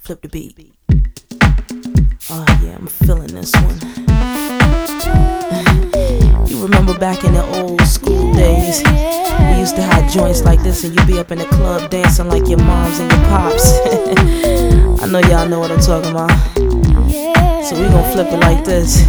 Flip the beat. Oh yeah, I'm feeling this one. You remember back in the old school days, we used to have joints like this and you'd be up in the club dancing like your moms and your pops. I know y'all know what I'm talking about. So we gon' flip it like this.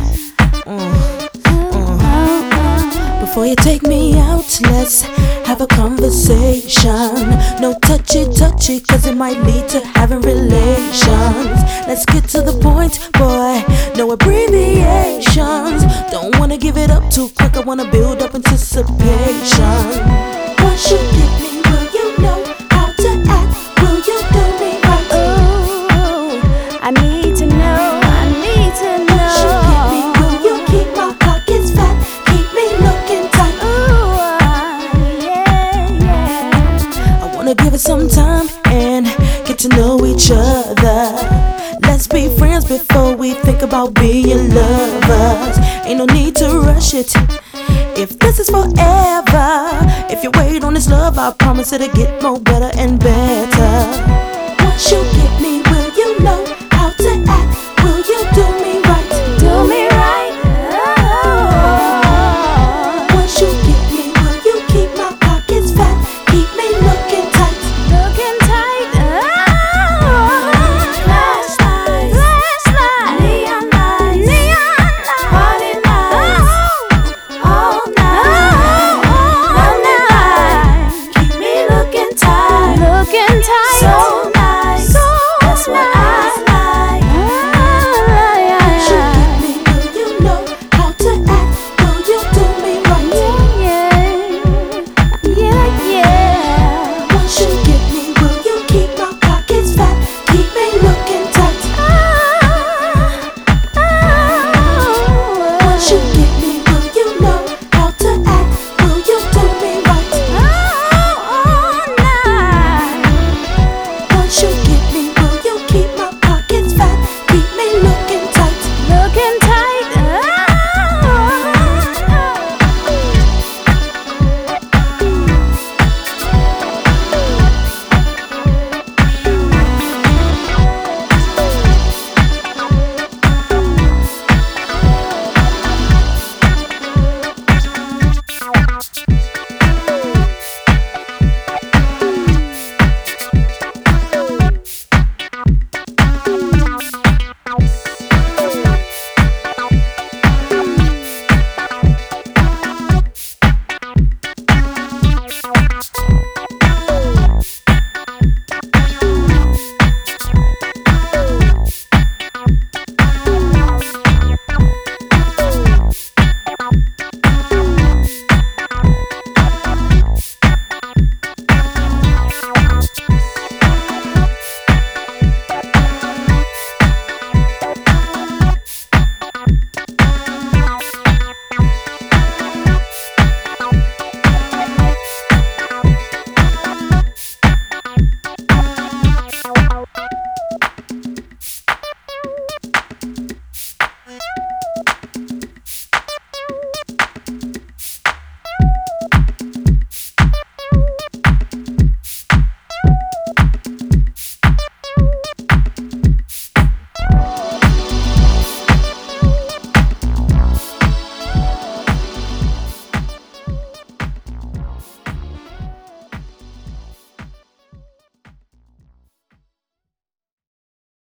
Before you take me out, let's have a conversation. No touchy, cause it might lead to having relations. Let's get to the point, boy, no abbreviations. Don't wanna give it up too quick, I wanna build up anticipation. Once you get me, will you know how to act? Will you do me right? Ooh, I need to know, I need to know. Once you get me, will you keep my pockets fat? Keep me looking tight. Ooh, yeah. I wanna give it some time and get to know each other. Let's be friends before we think about being lovers. Ain't no need to rush it if this is forever. If you wait on this love, I promise it'll get more better and better.